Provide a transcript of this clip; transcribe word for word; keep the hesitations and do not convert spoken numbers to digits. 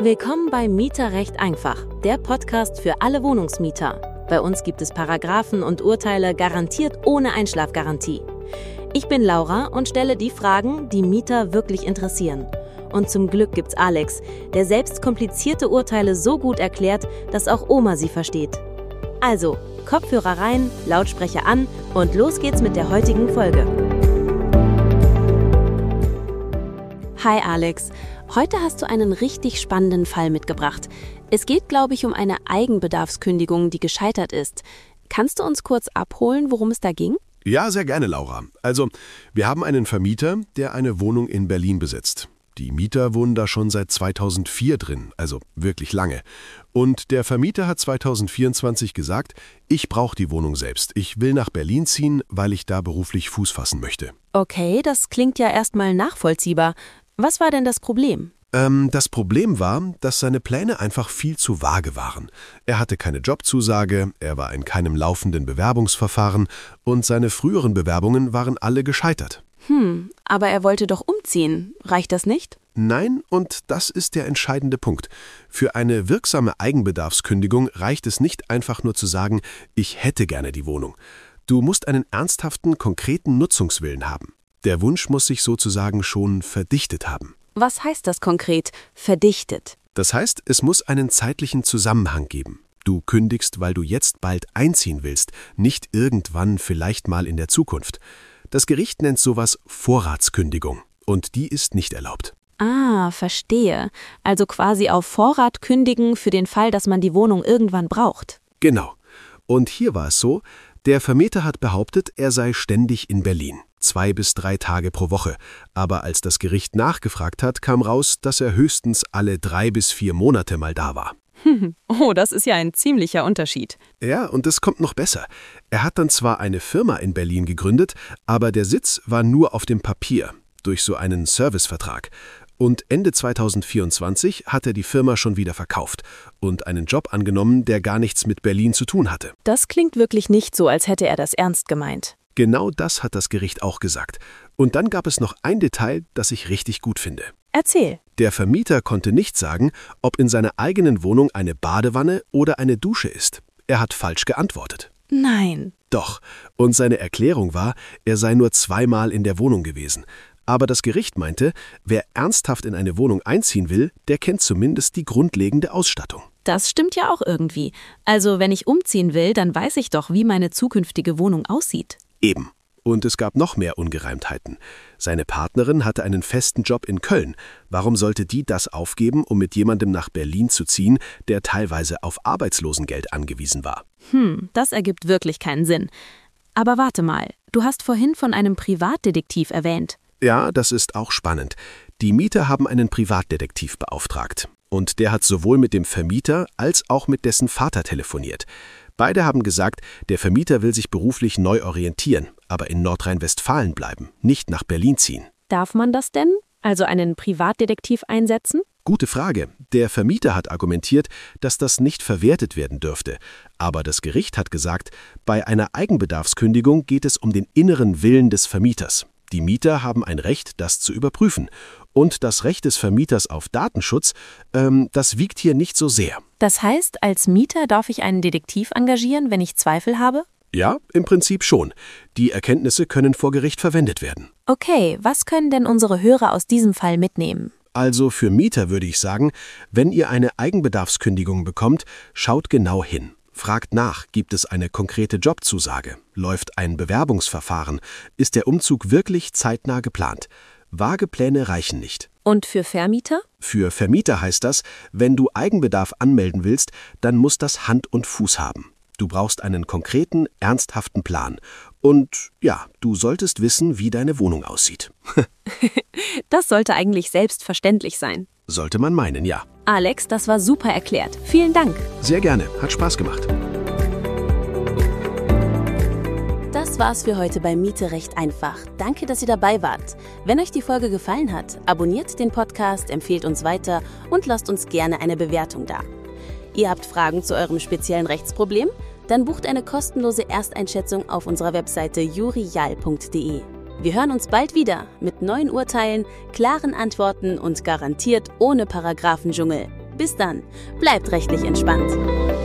Willkommen bei Mieterrecht einfach, der Podcast für alle Wohnungsmieter. Bei uns gibt es Paragraphen und Urteile garantiert ohne Einschlafgarantie. Ich bin Laura und stelle die Fragen, die Mieter wirklich interessieren. Und zum Glück gibt's Alex, der selbst komplizierte Urteile so gut erklärt, dass auch Oma sie versteht. Also, Kopfhörer rein, Lautsprecher an und los geht's mit der heutigen Folge. Hi Alex, heute hast du einen richtig spannenden Fall mitgebracht. Es geht, glaube ich, um eine Eigenbedarfskündigung, die gescheitert ist. Kannst du uns kurz abholen, worum es da ging? Ja, sehr gerne, Laura. Also, wir haben einen Vermieter, der eine Wohnung in Berlin besitzt. Die Mieter wohnen da schon seit zweitausendvier drin, also wirklich lange. Und der Vermieter hat zweitausendvierundzwanzig gesagt, ich brauche die Wohnung selbst. Ich will nach Berlin ziehen, weil ich da beruflich Fuß fassen möchte. Okay, das klingt ja erstmal nachvollziehbar. Was war denn das Problem? Ähm, das Problem war, dass seine Pläne einfach viel zu vage waren. Er hatte keine Jobzusage, er war in keinem laufenden Bewerbungsverfahren und seine früheren Bewerbungen waren alle gescheitert. Hm, aber er wollte doch umziehen. Reicht das nicht? Nein, und das ist der entscheidende Punkt. Für eine wirksame Eigenbedarfskündigung reicht es nicht einfach nur zu sagen, ich hätte gerne die Wohnung. Du musst einen ernsthaften, konkreten Nutzungswillen haben. Der Wunsch muss sich sozusagen schon verdichtet haben. Was heißt das konkret, verdichtet? Das heißt, es muss einen zeitlichen Zusammenhang geben. Du kündigst, weil du jetzt bald einziehen willst, nicht irgendwann, vielleicht mal in der Zukunft. Das Gericht nennt sowas Vorratskündigung und die ist nicht erlaubt. Ah, verstehe. Also quasi auf Vorrat kündigen für den Fall, dass man die Wohnung irgendwann braucht. Genau. Und hier war es so, der Vermieter hat behauptet, er sei ständig in Berlin, zwei bis drei Tage pro Woche. Aber als das Gericht nachgefragt hat, kam raus, dass er höchstens alle drei bis vier Monate mal da war. Oh, das ist ja ein ziemlicher Unterschied. Ja, und es kommt noch besser. Er hat dann zwar eine Firma in Berlin gegründet, aber der Sitz war nur auf dem Papier, durch so einen Servicevertrag. Und Ende zweitausendvierundzwanzig hat er die Firma schon wieder verkauft und einen Job angenommen, der gar nichts mit Berlin zu tun hatte. Das klingt wirklich nicht so, als hätte er das ernst gemeint. Genau das hat das Gericht auch gesagt. Und dann gab es noch ein Detail, das ich richtig gut finde. Erzähl. Der Vermieter konnte nicht sagen, ob in seiner eigenen Wohnung eine Badewanne oder eine Dusche ist. Er hat falsch geantwortet. Nein. Doch. Und seine Erklärung war, er sei nur zweimal in der Wohnung gewesen. Aber das Gericht meinte, wer ernsthaft in eine Wohnung einziehen will, der kennt zumindest die grundlegende Ausstattung. Das stimmt ja auch irgendwie. Also wenn ich umziehen will, dann weiß ich doch, wie meine zukünftige Wohnung aussieht. Eben. Und es gab noch mehr Ungereimtheiten. Seine Partnerin hatte einen festen Job in Köln. Warum sollte die das aufgeben, um mit jemandem nach Berlin zu ziehen, der teilweise auf Arbeitslosengeld angewiesen war? Hm, das ergibt wirklich keinen Sinn. Aber warte mal, du hast vorhin von einem Privatdetektiv erwähnt. Ja, das ist auch spannend. Die Mieter haben einen Privatdetektiv beauftragt. Und der hat sowohl mit dem Vermieter als auch mit dessen Vater telefoniert. Beide haben gesagt, der Vermieter will sich beruflich neu orientieren, aber in Nordrhein-Westfalen bleiben, nicht nach Berlin ziehen. Darf man das denn? Also einen Privatdetektiv einsetzen? Gute Frage. Der Vermieter hat argumentiert, dass das nicht verwertet werden dürfte. Aber das Gericht hat gesagt, bei einer Eigenbedarfskündigung geht es um den inneren Willen des Vermieters. Die Mieter haben ein Recht, das zu überprüfen. Und das Recht des Vermieters auf Datenschutz, ähm, das wiegt hier nicht so sehr. Das heißt, als Mieter darf ich einen Detektiv engagieren, wenn ich Zweifel habe? Ja, im Prinzip schon. Die Erkenntnisse können vor Gericht verwendet werden. Okay, was können denn unsere Hörer aus diesem Fall mitnehmen? Also für Mieter würde ich sagen, wenn ihr eine Eigenbedarfskündigung bekommt, schaut genau hin. Fragt nach, gibt es eine konkrete Jobzusage? Läuft ein Bewerbungsverfahren? Ist der Umzug wirklich zeitnah geplant? Vage Pläne reichen nicht. Und für Vermieter? Für Vermieter heißt das, wenn du Eigenbedarf anmelden willst, dann muss das Hand und Fuß haben. Du brauchst einen konkreten, ernsthaften Plan. Und ja, du solltest wissen, wie deine Wohnung aussieht. Das sollte eigentlich selbstverständlich sein. Sollte man meinen, ja. Alex, das war super erklärt. Vielen Dank. Sehr gerne, hat Spaß gemacht. Das war's für heute bei Mieterrecht einfach. Danke, dass ihr dabei wart. Wenn euch die Folge gefallen hat, abonniert den Podcast, empfehlt uns weiter und lasst uns gerne eine Bewertung da. Ihr habt Fragen zu eurem speziellen Rechtsproblem? Dann bucht eine kostenlose Ersteinschätzung auf unserer Webseite jurial punkt de. Wir hören uns bald wieder mit neuen Urteilen, klaren Antworten und garantiert ohne Paragraphendschungel. Bis dann. Bleibt rechtlich entspannt.